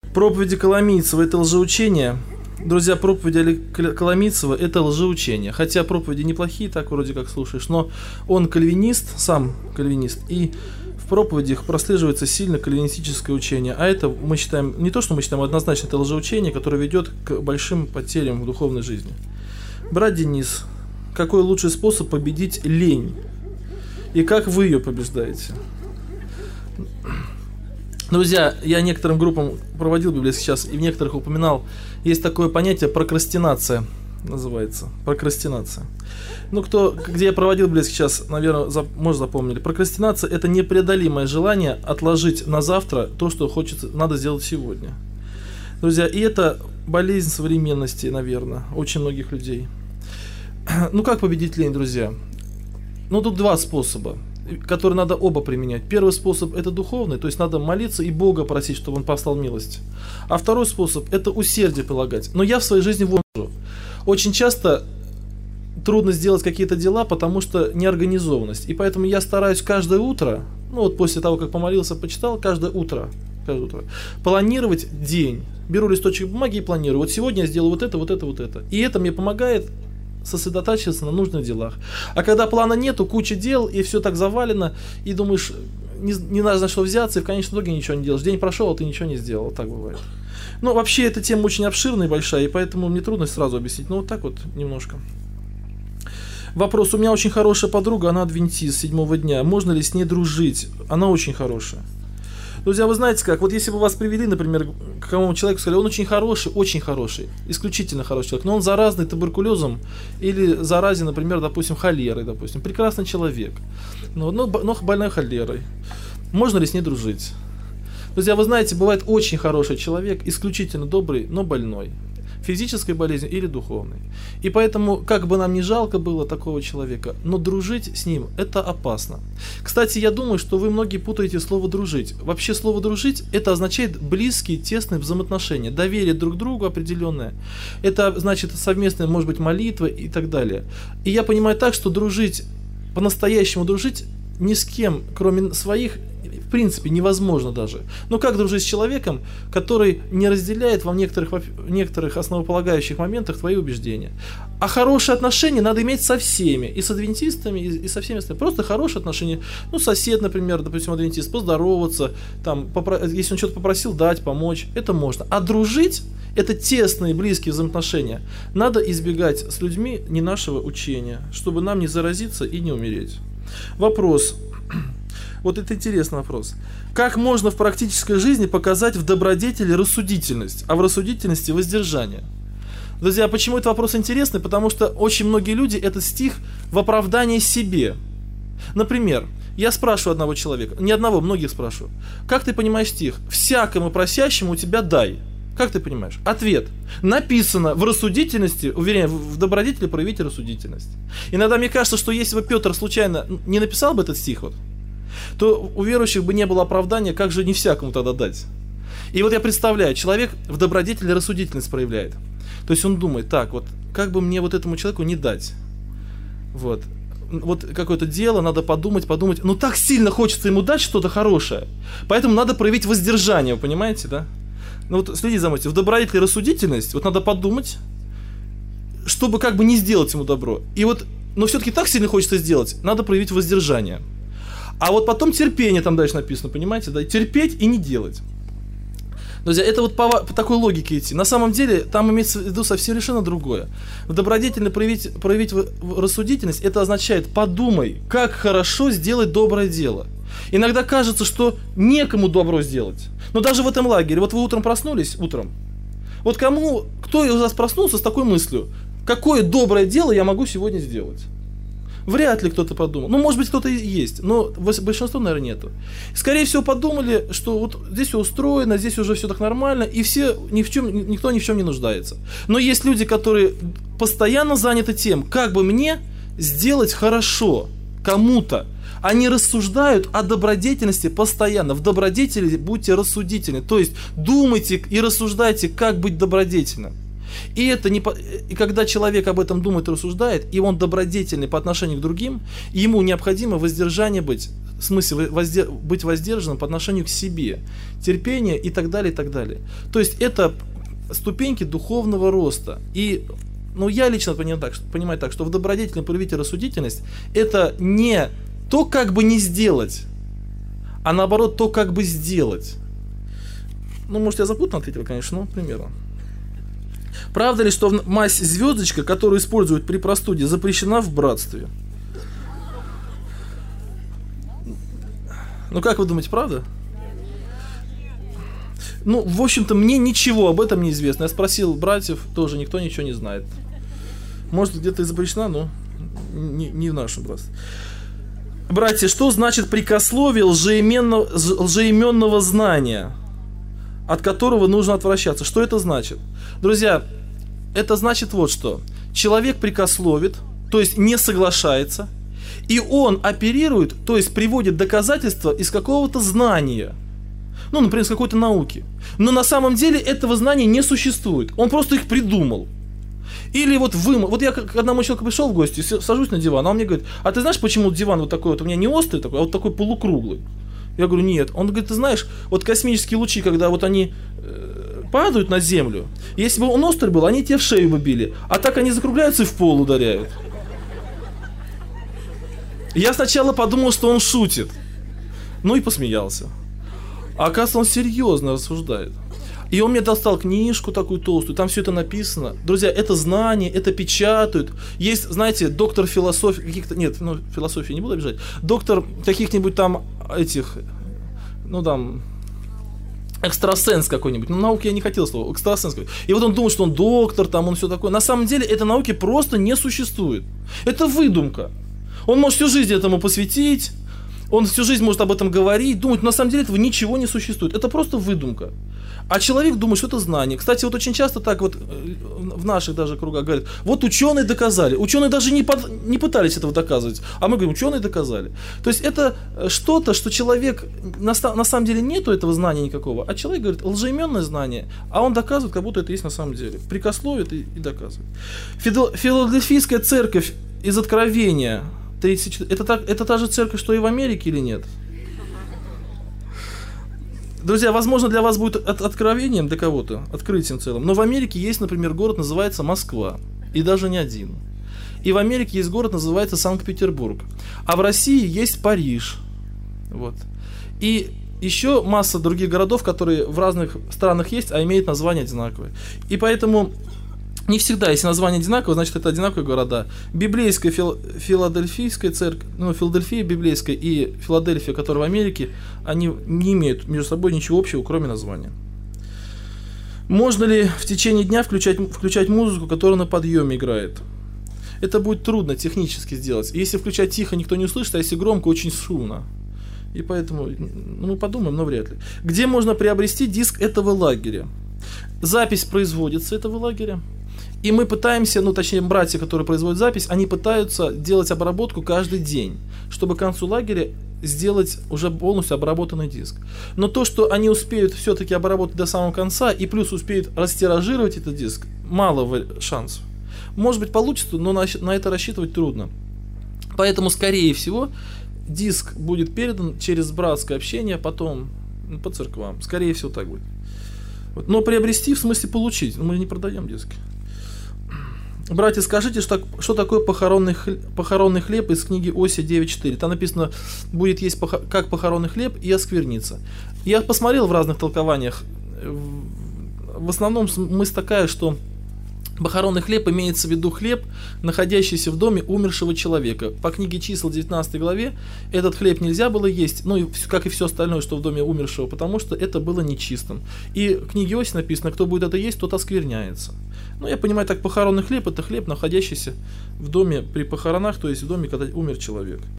Проповеди Коломийцева – это лжеучение. Друзья, проповеди Коломийцева – это лжеучение. Хотя проповеди неплохие, так вроде как слушаешь, но он кальвинист, сам кальвинист, и в проповедях прослеживается сильно кальвинистическое учение. А это мы считаем, не то что мы считаем, однозначно это лжеучение, которое ведет к большим потерям в духовной жизни. Брат Денис, какой лучший способ победить лень? И как вы ее побеждаете? Друзья, я некоторым группам проводил библейский час и в некоторых упоминал, есть такое понятие прокрастинация, называется, прокрастинация. Ну, где я проводил библейский час, наверное, может запомнили. Прокрастинация – это непреодолимое желание отложить на завтра то, что надо сделать сегодня. Друзья, и это болезнь современности, наверное, очень многих людей. Ну, как победить лень, друзья? Ну, тут два способа, которые надо оба применять. Первый способ – это духовный, то есть надо молиться и Бога просить, чтобы Он послал милость. А второй способ – это усердие прилагать. Но я в своей жизни вижу, очень часто трудно сделать какие-то дела, потому что неорганизованность. И поэтому я стараюсь каждое утро, ну вот после того, как помолился, почитал, каждое утро планировать день. Беру листочек бумаги и планирую. Вот сегодня я сделаю вот это, вот это, вот это. И это мне помогает сосредотачиваться на нужных делах. А когда плана нету, куча дел, и все так завалено, и думаешь, не знаешь, за что взяться, и в конечном итоге ничего не делаешь. День прошел, а ты ничего не сделал. Так бывает. Ну, вообще, эта тема очень обширная и большая, и поэтому мне трудно сразу объяснить. Ну, вот так вот немножко. Вопрос. У меня очень хорошая подруга, она адвентист 7-го дня. Можно ли с ней дружить? Она очень хорошая. Друзья, вы знаете как, вот если бы вас привели, например, к какому-то человеку, сказали, он очень хороший, исключительно хороший человек, но он заразный туберкулезом или заразен, например, допустим, холерой, прекрасный человек, но больной холерой. Можно ли с ней дружить? Друзья, вы знаете, бывает очень хороший человек, исключительно добрый, но больной. Физической болезнью или духовной. И поэтому, как бы нам ни жалко было такого человека, но дружить с ним это опасно. Кстати, я думаю, что вы многие путаете слово «дружить». Вообще слово «дружить» это означает близкие, тесные взаимоотношения, доверие друг к другу определенное. Это значит совместная, может быть, молитва и так далее. И я понимаю так, что дружить, по-настоящему дружить ни с кем, кроме своих, в принципе, невозможно даже. Но как дружить с человеком, который не разделяет в некоторых основополагающих моментах твои убеждения? А хорошие отношения надо иметь со всеми, и с адвентистами, и со всеми остальными. Просто хорошие отношения. Ну, сосед, например, допустим, адвентист, поздороваться, там, если он что-то попросил, дать, помочь, это можно. А дружить, это тесные, близкие взаимоотношения. Надо избегать с людьми не нашего учения, чтобы нам не заразиться и не умереть. Вопрос. Вот это интересный вопрос. Как можно в практической жизни показать в добродетели рассудительность, а в рассудительности воздержание? Друзья, почему этот вопрос интересный? Потому что очень многие люди этот стих в оправдании себе. Например, я спрашиваю одного человека, не одного, многих спрашиваю, как ты понимаешь стих? Всякому просящему у тебя дай. Как ты понимаешь? Ответ. Написано в рассудительности, уверяю, в добродетели проявите рассудительность. Иногда мне кажется, что если бы Петр случайно не написал бы этот стих, то у верующих бы не было оправдания, как же не всякому тогда дать. И вот я представляю, человек в добродетели рассудительность проявляет. То есть он думает, так, вот как бы мне вот этому человеку не дать? Вот какое-то дело, надо подумать, но так сильно хочется ему дать что-то хорошее, поэтому надо проявить воздержание, вы понимаете, да? Ну вот следите за мной, в добродетели рассудительность, вот надо подумать, чтобы как бы не сделать ему добро. И вот, но все-таки так сильно хочется сделать, надо проявить воздержание. А вот потом терпение там дальше написано, понимаете, да, терпеть и не делать. Друзья, это вот по такой логике идти. На самом деле, там имеется в виду совсем совершенно другое. В добродетельно проявить рассудительность, это означает, подумай, как хорошо сделать доброе дело. Иногда кажется, что некому добро сделать. Но даже в этом лагере, вот вы утром проснулись, вот кто из вас проснулся с такой мыслью, какое доброе дело я могу сегодня сделать? Вряд ли кто-то подумал. Ну, может быть, кто-то и есть, но большинство, наверное, нету. Скорее всего, подумали, что вот здесь все устроено, здесь уже все так нормально, и никто ни в чем не нуждается. Но есть люди, которые постоянно заняты тем, как бы мне сделать хорошо кому-то. Они рассуждают о добродетельности постоянно. В добродетели будьте рассудительны. То есть думайте и рассуждайте, как быть добродетельным. И когда человек об этом думает и рассуждает, и он добродетельный по отношению к другим, ему необходимо воздержание быть. в смысле быть воздержанным по отношению к себе, терпение и так далее, и так далее. То есть это ступеньки духовного роста. И я лично понимаю так, что в добродетельном проявите рассудительность это не то, как бы не сделать, а наоборот то, как бы сделать. Может, я запутанно ответил, конечно, но примерно. Правда ли, что мазь звездочка, которую используют при простуде, запрещена в братстве? Как вы думаете, правда? В общем-то, мне ничего об этом не известно. Я спросил братьев, тоже никто ничего не знает. Может, где-то и запрещена, но не в нашем братстве. Братья, что значит прикословие лжеименного знания, от которого нужно отвращаться? Что это значит? Друзья, это значит вот что. Человек прикословит, то есть не соглашается, и он оперирует, то есть приводит доказательства из какого-то знания. Например, из какой-то науки. Но на самом деле этого знания не существует. Он просто их придумал. Или вот я к одному человеку пришел в гости, сажусь на диван, а он мне говорит: а ты знаешь, почему диван вот такой вот у меня не острый такой, а вот такой полукруглый? Я говорю: нет. Он говорит: ты знаешь, вот космические лучи, когда вот они падают на Землю, если бы он острый был, они тебе в шею бы били, а так они закругляются и в пол ударяют. Я сначала подумал, что он шутит, и посмеялся. А оказывается, он серьезно рассуждает. И он мне достал книжку такую толстую, там все это написано. Друзья, это знание, это печатают. Есть, знаете, доктор философии, философии не буду обижать, доктор каких-нибудь там экстрасенс какой-нибудь. Науки я не хотел слова, экстрасенс какой-нибудь. И вот он думает, что он доктор, он все такое. На самом деле, этой науки просто не существует. Это выдумка. Он может всю жизнь этому посвятить, он всю жизнь может об этом говорить, думать, но на самом деле этого ничего не существует. Это просто выдумка. А человек думает, что это знание. Кстати, вот очень часто так вот в наших даже кругах говорят: вот ученые доказали. Ученые даже не пытались этого доказывать. А мы говорим: ученые доказали. То есть это что-то, что человек, на самом деле нету этого знания никакого, а человек говорит лжеименное знание, а он доказывает, как будто это есть на самом деле. Прикословит и доказывает. Филадельфийская церковь из Откровения 34. Это та же церковь, что и в Америке, или нет? Друзья, возможно, для вас будет откровением, для кого-то, открытием целым. Но в Америке есть, например, город, называется Москва. И даже не один. И в Америке есть город, называется Санкт-Петербург. А в России есть Париж. Вот. И еще масса других городов, которые в разных странах есть, а имеют название одинаковое. И поэтому не всегда, если название одинаковое, значит, это одинаковые города. Библейская Филадельфийская церковь, Филадельфия библейская и Филадельфия, которая в Америке, они не имеют между собой ничего общего, кроме названия. Можно ли в течение дня включать музыку, которая на подъеме играет? Это будет трудно технически сделать. Если включать тихо, никто не услышит, а если громко, очень шумно. И поэтому, мы подумаем, но вряд ли. Где можно приобрести диск этого лагеря? Запись производится этого лагеря. И мы пытаемся, точнее, братья, которые производят запись, они пытаются делать обработку каждый день, чтобы к концу лагеря сделать уже полностью обработанный диск. Но то, что они успеют все-таки обработать до самого конца и плюс успеют растиражировать этот диск, мало шансов. Может быть, получится, но на это рассчитывать трудно. Поэтому, скорее всего, диск будет передан через братское общение, потом по церквам. Скорее всего, так будет. Но приобрести, в смысле получить. Мы не продаем диски. Братья, скажите, что такое похоронный хлеб из книги Осия 9.4. Там написано: будет есть как похоронный хлеб и оскверниться. Я посмотрел в разных толкованиях. В основном мысль такая, что похоронный хлеб имеется в виду хлеб, находящийся в доме умершего человека. По книге Чисел 19 главе этот хлеб нельзя было есть, как и все остальное, что в доме умершего, потому что это было нечистым. И в книге Осия написано: кто будет это есть, тот оскверняется. Я понимаю так, похоронный хлеб — это хлеб, находящийся в доме при похоронах, то есть в доме, когда умер человек.